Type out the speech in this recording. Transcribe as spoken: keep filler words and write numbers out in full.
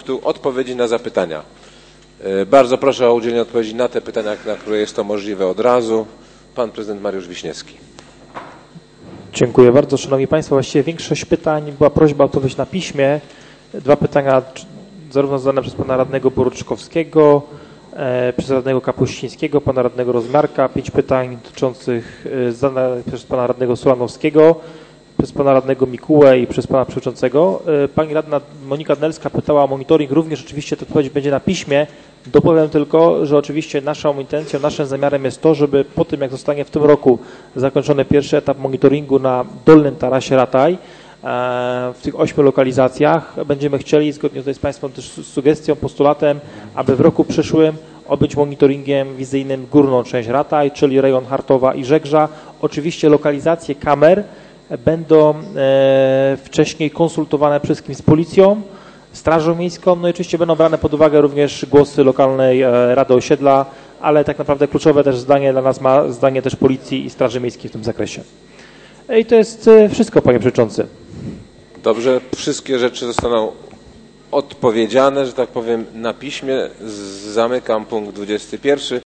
punktu odpowiedzi na zapytania. Bardzo proszę o udzielenie odpowiedzi na te pytania, na które jest to możliwe od razu. Pan prezydent Mariusz Wiśniewski. Dziękuję bardzo. Szanowni Państwo, właściwie większość pytań była prośba o odpowiedź na piśmie. Dwa pytania zarówno zadane przez pana radnego Boruczkowskiego, e, przez radnego Kapuścińskiego, pana radnego Rozmiarka, pięć pytań dotyczących e, zadanych przez pana radnego Solanowskiego, przez pana radnego Mikułę i przez pana przewodniczącego. E, pani radna Monika Dnelska pytała o monitoring, również oczywiście ta odpowiedź będzie na piśmie. Dopowiem tylko, że oczywiście naszą intencją, naszym zamiarem jest to, żeby po tym, jak zostanie w tym roku zakończony pierwszy etap monitoringu na Dolnym Tarasie Rataj, w tych ośmiu lokalizacjach będziemy chcieli, zgodnie tutaj z Państwem też sugestią, postulatem, aby w roku przyszłym objąć monitoringiem wizyjnym górną część Rataj, czyli rejon Hartowa i Żegrza. Oczywiście lokalizacje kamer będą wcześniej konsultowane przede wszystkim z policją, Strażą Miejską, no i oczywiście będą brane pod uwagę również głosy lokalnej Rady Osiedla, ale tak naprawdę kluczowe też zdanie dla nas ma zdanie też Policji i Straży Miejskiej w tym zakresie. I to jest wszystko, panie przewodniczący. Dobrze, wszystkie rzeczy zostaną odpowiedziane, że tak powiem, na piśmie. Zamykam punkt dwudziesty pierwszy.